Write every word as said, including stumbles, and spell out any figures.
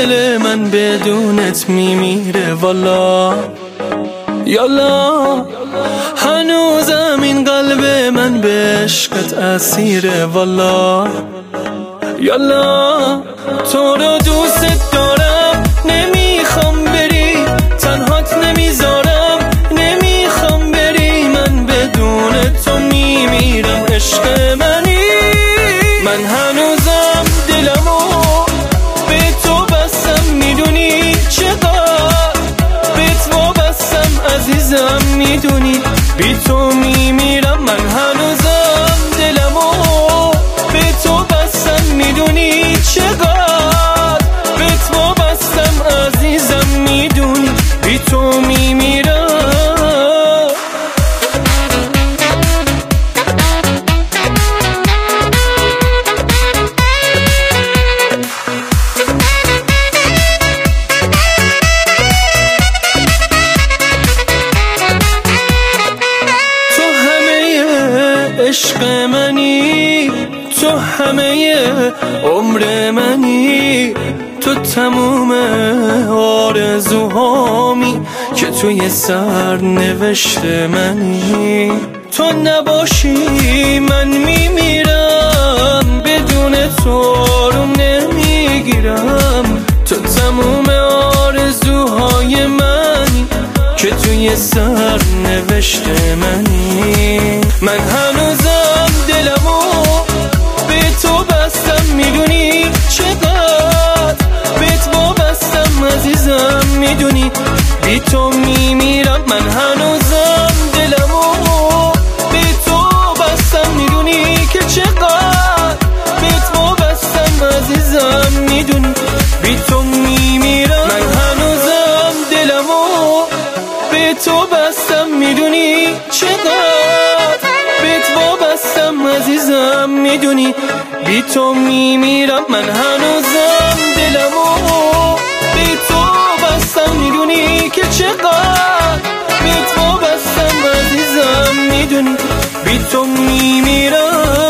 دل من بدونت میمیره والا یالا. هنوزم این قلب من به عشقت اسیره والا یالا. تو رو دوست دارم نمیخوام بری، تنهات نمیذارم نمیخوام بری، من بدون تو میمیرم عشق منی. من هنوزم دلمو به تو بستم، میدونی چقدر بهت وابستم عزیزم، میدونی بی تو میمیرم. من هنوزم دلمو به تو بستم، میدونی چقدر بهت وابستم عزیزم، میدونی بی تو میمیرم. عشق منی، تو همه عمر منی، تو تموم آرزوهامی که توی سر نوشته منی. تو نباشی من میمیرم، بدون تو آروم نمیگیرم. تو تموم آرزوهای منی که توی سر نوشته منی. من هنوزم دلمو به تو بستم، میدونی چقدر بهت وابستم عزیزم، میدونی بی تو میمیرم. من هنوزم دلمو به تو بستم، میدونی که چقدر بهت وابستم عزیزم، میدونی بی تو میمیرم. من هنوزم دلمو به تو بستم، میدونی چقدر بهت وابستم عزیزم، میدونی بی تو میمیرم. من هنوزم دلمو به تو بستم، میدونی که چقدر بهت وابستم عزیزم، میدونی بی تو میمیرم.